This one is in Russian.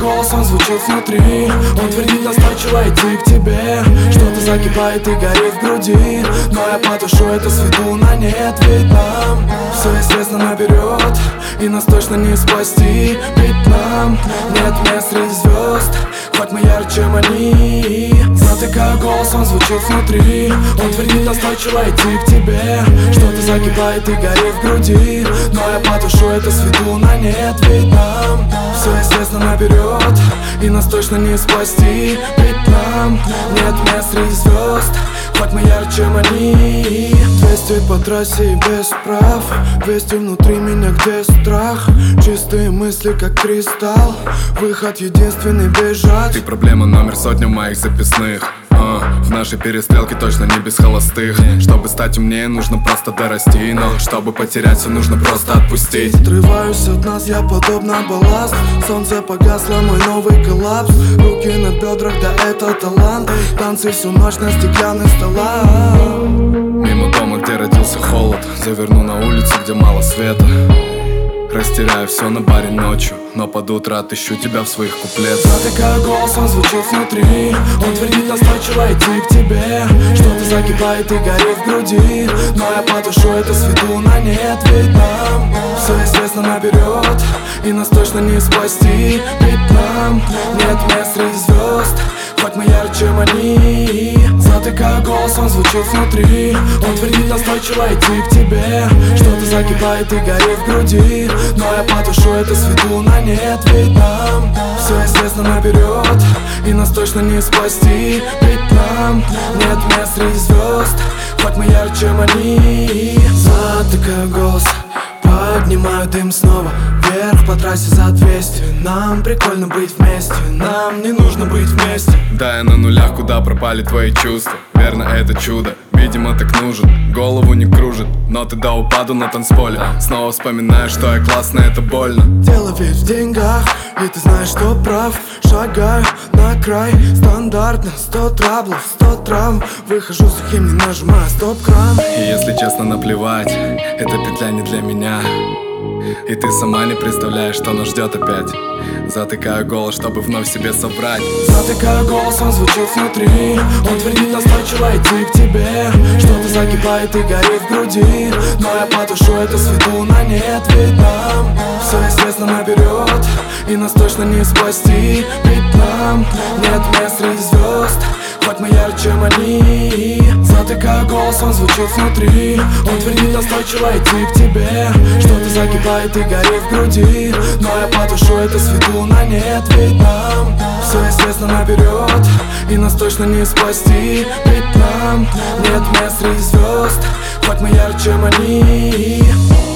голос, он звучит внутри. Он твердит настойчиво идти к тебе. Что-то закипает и горит в груди, но я потушу это свету на нет. Ведь нам все известно наперед, и нас точно не спасти. Ведь нам нет мест среди звезд, хоть мы ярче, чем они. Затыкаю голос, он звучит внутри. Он твердит настойчиво идти к тебе. Что-то закипает и горит в груди, но я потушу это свету на нет. Ведь нам все известно наперед, и нас точно не спасти. Ведь нам нет мест среди звезд, хоть мы ярче, чем они. 200 по трассе и без прав, 200 внутри меня, где страх. Чистые мысли, как кристалл, выход единственный — бежать. Ты проблема номер сотня в моих записных. В нашей перестрелке точно не без холостых. Чтобы стать умнее, нужно просто дорасти, но чтобы потерять все, нужно просто отпустить. Отрываюсь от нас, я подобно балласт. Солнце погасло, мой новый коллапс. Руки на бедрах, да это талант. Танцы всю ночь на стеклянных столах. Мимо дома, где родился холод, заверну на улицу, где мало света. Растеряю все на баре ночью, но под утро отыщу тебя в своих куплетах. Затыкаю голос, он звучит внутри. Он твердит настойчиво идти к тебе. Что-то закипает и горит в груди, но я потушу это свету на нет. Ведь нам все известно наперед, и нас точно не спасти. Ведь нам нет мест среди звезд, хоть мы ярче, чем они. Затыкаю голос, он звучит внутри. Он твердит настойчиво идти к тебе. Что-то закипает и горит в груди, но я потушу это свету на нет. Ведь нам все известно наперед, и нас точно не спасти. Ведь нам нет мест среди звезд, хоть мы ярче, чем они. Затыкаю голос, поднимаю дым снова вверх по трассе за 200. Нам прикольно быть вместе, нам не нужно быть вместе. Да, я на нулях, куда пропали твои чувства. Верно, это чудо, видимо, так нужен. Голову не кружит, но ты до упаду на танцполе. Снова вспоминаю, что я классный, это больно. Дело ведь в деньгах, и ты знаешь, что прав. Шагаю на край, стандартно 100 траблов, 100 травм. Выхожу сухим, не нажимая стоп-кран. И если честно, наплевать, эта петля не для меня. И ты сама не представляешь, что нас ждет опять. Затыкаю голос, чтобы вновь себе соврать. Затыкаю голос, он звучит внутри. Он твердит настойчиво идти к тебе. Что-то закипает и горит в груди, но я потушу это свету на нет. Ведь нам все известно наперед, и нас точно не спасти. Ведь нам нет мест среди звезд, хоть мы ярче, чем они. Затыкаю голос, он звучит внутри. Он твердит настойчиво идти к тебе. Что-то закипает и горит в груди, но я потушу это свету на нет. Ведь нам все известно наперед, и нас точно не спасти. Ведь нам нет мест среди звезд, хоть мы ярче, чем они.